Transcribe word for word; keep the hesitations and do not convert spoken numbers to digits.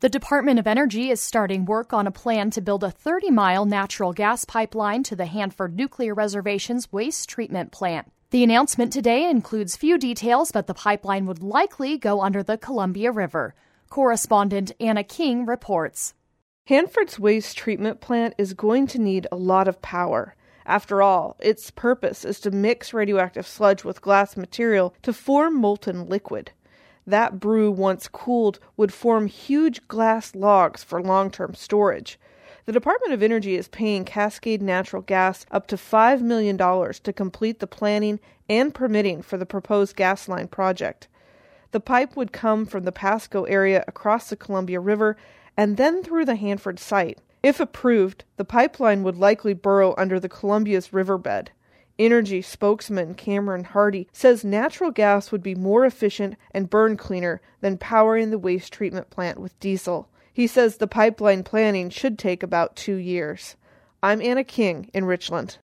The Department of Energy is starting work on a plan to build a thirty-mile natural gas pipeline to the Hanford Nuclear Reservation's waste treatment plant. The announcement today includes few details, but the pipeline would likely go under the Columbia River. Correspondent Anna King reports. Hanford's waste treatment plant is going to need a lot of power. After all, its purpose is to mix radioactive sludge with glass material to form molten liquid. That brew, once cooled, would form huge glass logs for long-term storage. The Department of Energy is paying Cascade Natural Gas up to five million dollars to complete the planning and permitting for the proposed gas line project. The pipe would come from the Pasco area across the Columbia River and then through the Hanford site. If approved, the pipeline would likely burrow under the Columbia's riverbed. Energy spokesman Cameron Hardy says natural gas would be more efficient and burn cleaner than powering the waste treatment plant with diesel. He says the pipeline planning should take about two years. I'm Anna King in Richland.